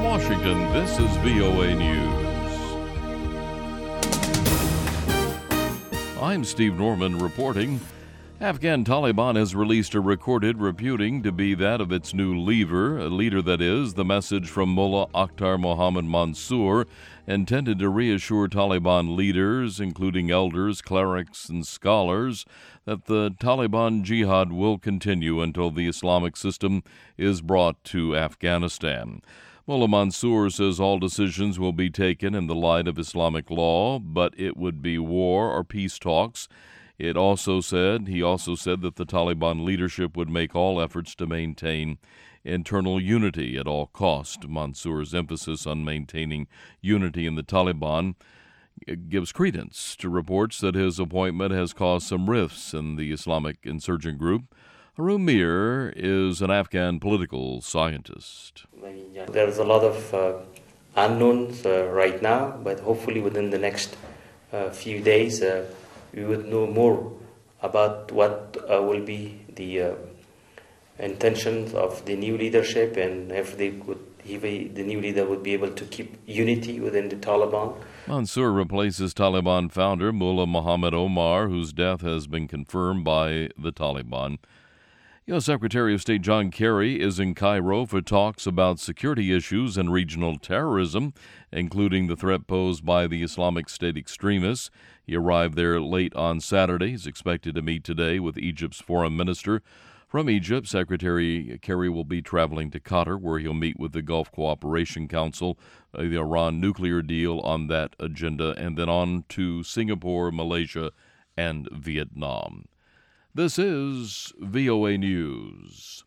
Washington, this is VOA News. I'm Steve Norman reporting. Afghan Taliban has released a recorded reputing to be that of its new leader that is, the message from Mullah Akhtar Mohammad Mansour, intended to reassure Taliban leaders, including elders, clerics, and scholars, that the Taliban jihad will continue until the Islamic system is brought to Afghanistan. Mullah Mansour says all decisions will be taken in the light of Islamic law, but it would be war or peace talks. He also said that the Taliban leadership would make all efforts to maintain internal unity at all cost. Mansour's emphasis on maintaining unity in the Taliban gives credence to reports that his appointment has caused some rifts in the Islamic insurgent group. Haroon Mir is an Afghan political scientist. There's a lot of unknowns right now, but hopefully within the next few days we would know more about what will be the intentions of the new leadership, and if the new leader would be able to keep unity within the Taliban. Mansour replaces Taliban founder Mullah Muhammad Omar, whose death has been confirmed by the Taliban. U.S. Secretary of State John Kerry is in Cairo for talks about security issues and regional terrorism, including the threat posed by the Islamic State extremists. He arrived there late on Saturday. He's expected to meet today with Egypt's foreign minister. From Egypt, Secretary Kerry will be traveling to Qatar, where he'll meet with the Gulf Cooperation Council, the Iran nuclear deal on that agenda, and then on to Singapore, Malaysia, and Vietnam. This is VOA News.